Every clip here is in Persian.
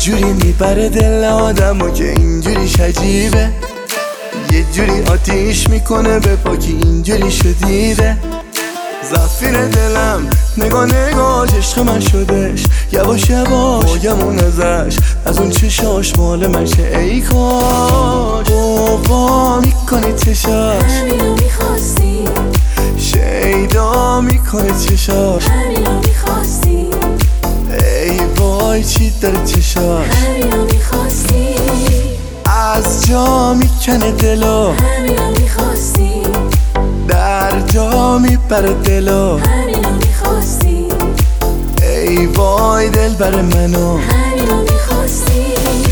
جوری میبره دل آدمو که اینجوریش عجیبه، یه جوری آتیش میکنه به پاکی اینجوری شدیده. زفیر دلم نگاه نگاش عشق من شدش، یواش یواش باگمون ازش، از اون چشاش مال من شه ای کاش. بابا میکنه چشاش همینو میخواستی، شیدا میکنه چشاش همینو میخواستی، ای وای چی داره چشاش، همینو میخواستی، از جا میکنه دلو، همینو میخواستی، در جا میبره دلو، همینو میخواستی، ای وای دل بر منو. همینو میخواستی.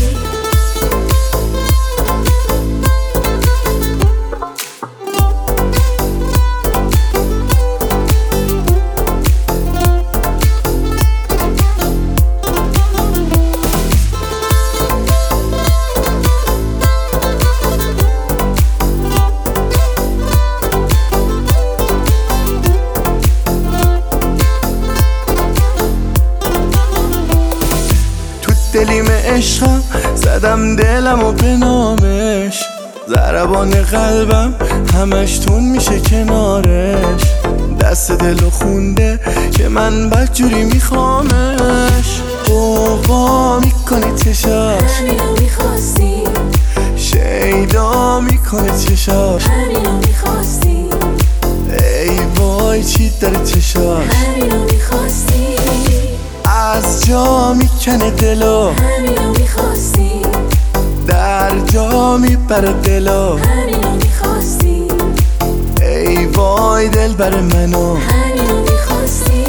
دلیم عشقم زدم دلم و به نامش، ضربان قلبم همش تون میشه کنارش، دست دلو خونده که من بدجوری میخوامش. بابا میکنی چشاش همینو میخواستی، شیدا میکنه چشاش، همینو میخواستی، ای وای چی داره چشاش، همینو میخواستی، از جا میکنه دلو، همینو میخواستی، در جا میبره دلو، همینو میخواستی، ای وای دل بر منو. همینو میخواستی.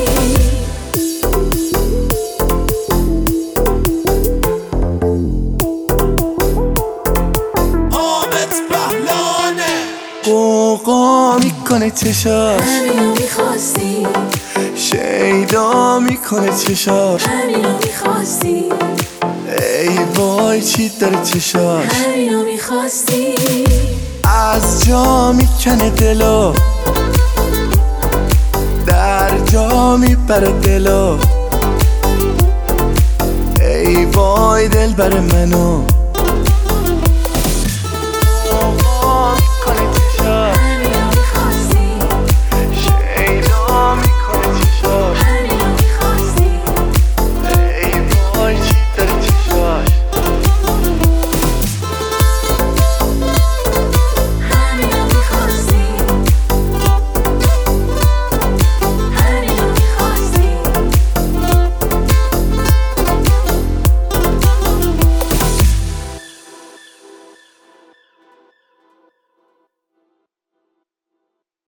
قوقا میکنه چشاش همینو میخواستی، شیدا میکنه چشاش، همینو میخواستی، ای وای چی داره چشاش، همینو میخواستی، از جا میکنه دلو، در جا میبره دلو، ای وای دل بر منو.